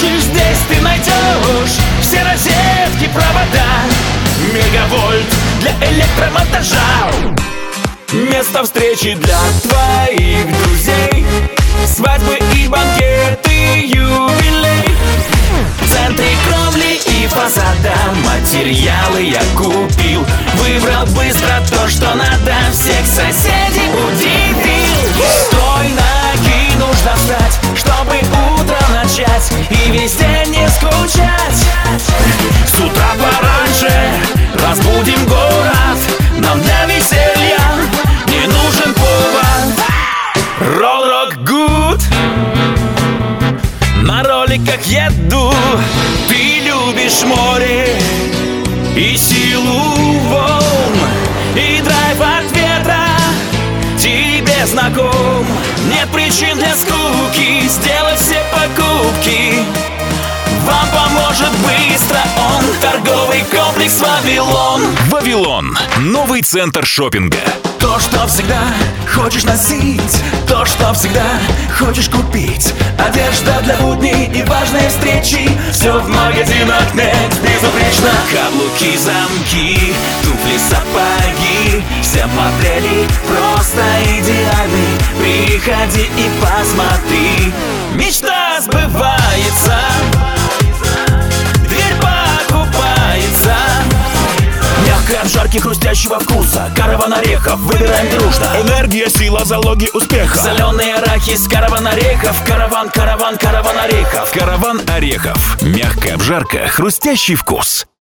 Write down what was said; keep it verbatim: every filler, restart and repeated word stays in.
захочешь, здесь ты найдешь все розетки, провода, мегавольт для электромонтажа. Место встречи для твоих друзей, свадьбы и банкеты, юбилей. В центре кровли и фасада материалы я купил. Выбрал быстро то, что надо, всех соседей удивил. Стой, ноги, нужно встать, чтобы утро начать и весь день не скучать. С утра пораньше разбудим город, нам для веселья не нужен повод. Roll Rock Good. На роликах еду, ты любишь море и силу волн, и драйв от ветра тебе знаком. Нет причин для скуки, сделай все покупки. Вам поможет быстро он, торговый комплекс «Вавилон». «Вавилон» — новый центр шопинга. То, что всегда хочешь носить, то, что всегда хочешь купить. Одежда для будней и важной встречи, все в магазинах Next безупречно. Каблуки, замки, туфли, сапоги, все модели просто идеальны. Приходи и посмотри, мечта сбывается, дверь покупается. Мягкой обжарки хрустящего вкуса, караван орехов, выбираем дружно. Энергия, сила, залоги успеха. Соленый арахис, караван орехов, караван, караван, караван орехов. Караван орехов. Мягкая обжарка, хрустящий вкус.